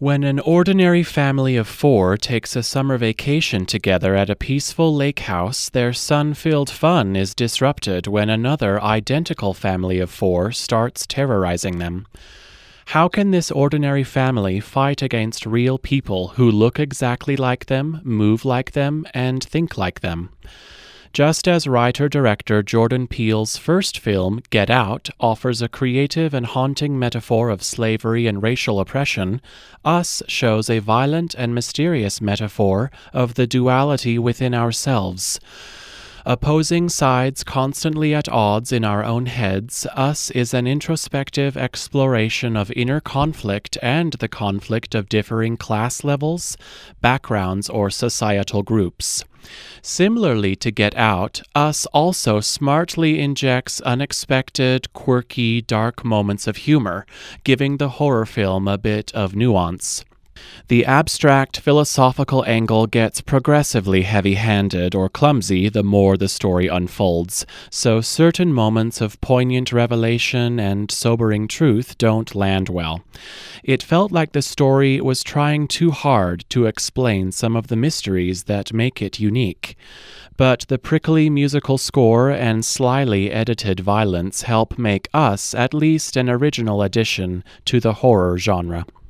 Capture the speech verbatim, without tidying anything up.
When an ordinary family of four takes a summer vacation together at a peaceful lake house, their sun-filled fun is disrupted when another identical family of four starts terrorizing them. How can this ordinary family fight against real people who look exactly like them, move like them, and think like them? Just as writer-director Jordan Peele's first film, Get Out, offers a creative and haunting metaphor of slavery and racial oppression, Us shows a violent and mysterious metaphor of the duality within ourselves. Opposing sides constantly at odds in our own heads, Us is an introspective exploration of inner conflict and the conflict of differing class levels, backgrounds, or societal groups. Similarly to Get Out, Us also smartly injects unexpected, quirky, dark moments of humor, giving the horror film a bit of nuance. The abstract philosophical angle gets progressively heavy-handed or clumsy the more the story unfolds, so certain moments of poignant revelation and sobering truth don't land well. It felt like the story was trying too hard to explain some of the mysteries that make it unique. But the prickly musical score and slyly edited violence help make Us at least an original addition to the horror genre.